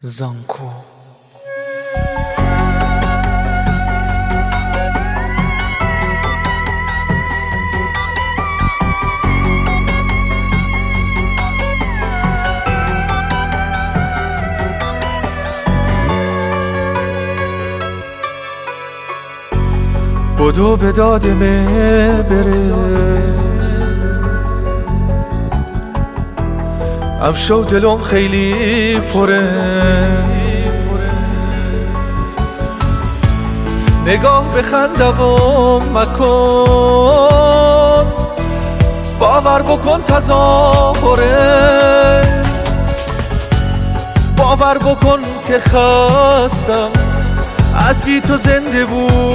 زانکو بدو به دادمه برس، امشو دلم خیلی پره، نگاه به خندم مکن، باور بکن تظاهره، باور بکن که خستم از بی تو زنده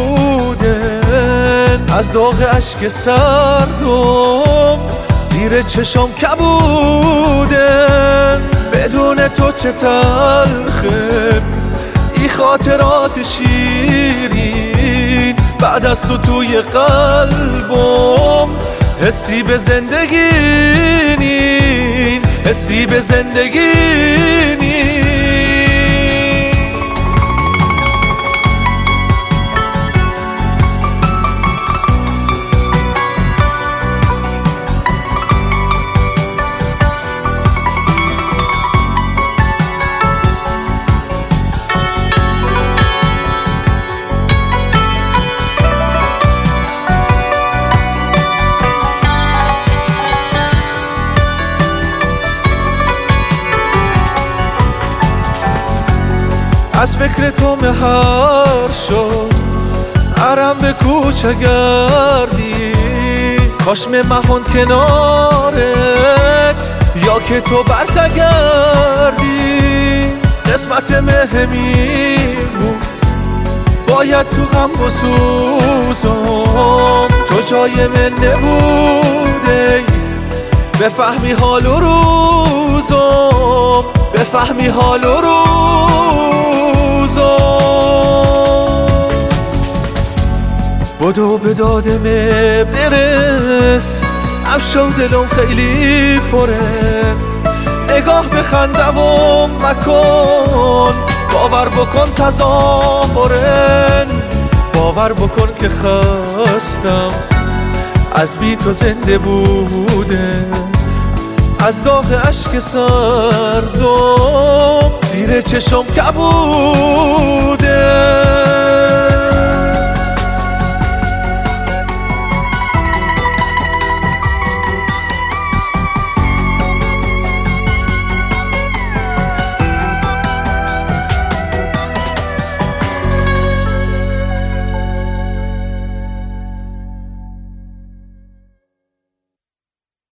بودن، از داغ اشک سردم زیر چشم کبودن، بدون تو چه تلخه ای خاطرات شیرین، بعد از تو توی قلبم حسی به زندگی نین، حسی به زندگی نین. از فکر تو مهر شد عرم به کوچه گردی، کاش مهون کنارت یا که تو برتگردی، قسمت مهمیمون باید تو غم بسوزم، تو جای من نبوده بفهمی حال و روزم، بفهمی حال و روزم. بدو به دادمه برس، امشو دلم خیلی پره، نگاه به خندم مکن، باور بکن تظاهرن، باور بکن که خستم از بی تو زنده بوده، از داغ اشک سردم زیر چشم کبوده.